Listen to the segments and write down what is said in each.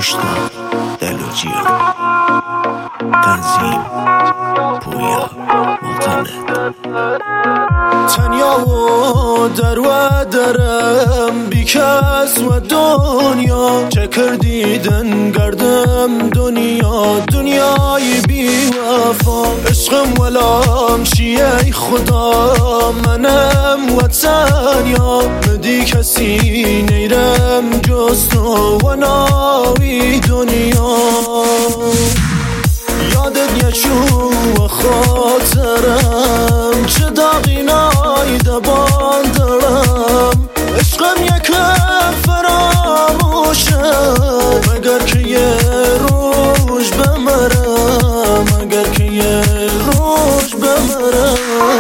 گوش داد دل و جیان. تنظیم پویا معتمد. تنیا و درم بی کس و دنیا چه کردیدن گردم دنیای بی وفا. عشقم ولام شیعه خدا منم و تنیا مدی کسی نیرم جز تو و ناوی دنیا. یادت یچو و خاطرم چه داغینای دبان دارم. عشقم یکم فراموشه مگر که یه روز بمرم، مگر که یه روز بمرم.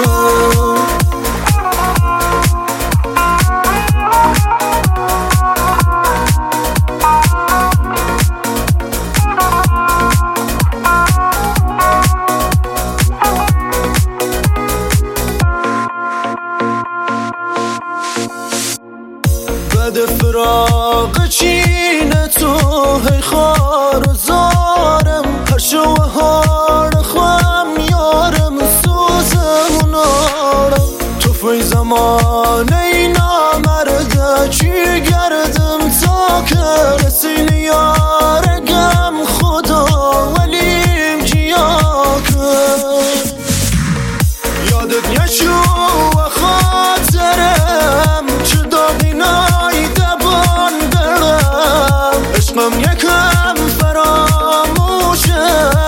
بد فراق چین تو هی خار و زارم. هر شو هار خوام یارم سوزم و نارم. تو فی زمان اینا مرده چی گردم تا که رسیل یارگم خدا ولیم جیا کن. یادت یشو و خاطرم چه داغینای دبان دارم. عشقم یکم فراموشه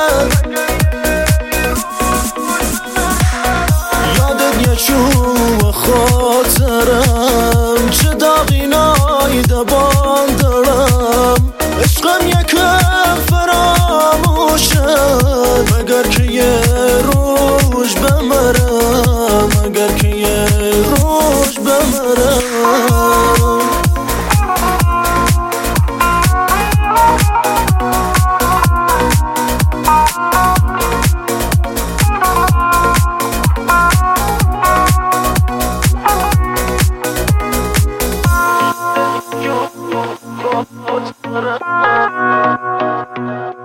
یادت یشو و خاطرم چه داغینای دبان دارم. عشقم یکم فراموشه مگر که یه روز بمرم، مگر که یه روز بمرم. What?